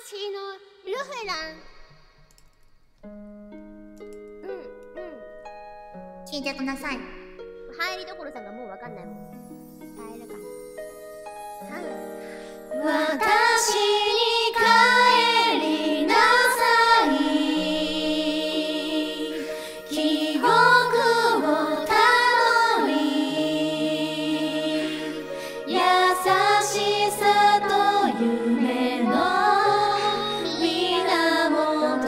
私のルフラン。 聞いてください。 入りどころさんがもうわかんないもん。入るか。 私に帰りなさい、記憶をたどり、優しさと夢の源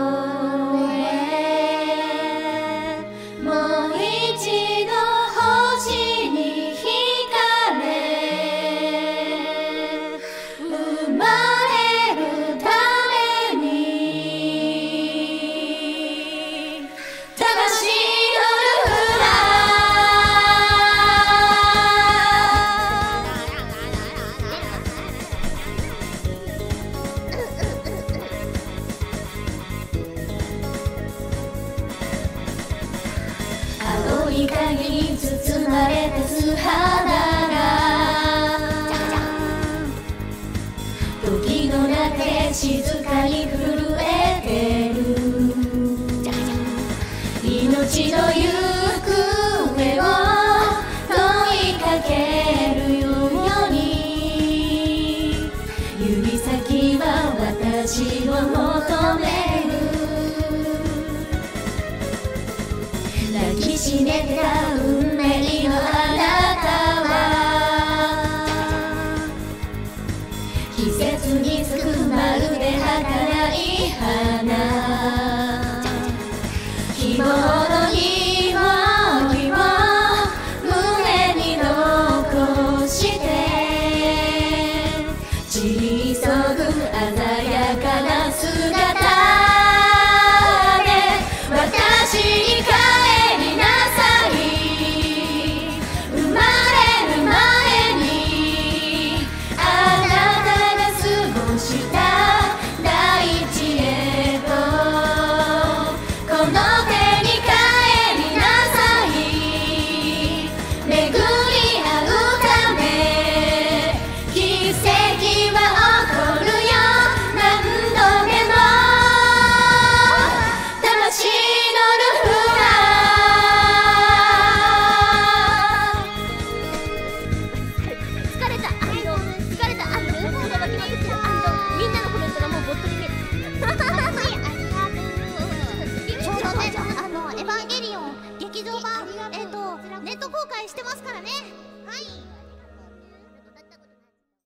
へ、もう一度星に惹かれ、生まれるために魂のルフラ青い影に包まれた素肌が時の中で静かに震えてる、命の行方を問いかけるように、指先は私を求める。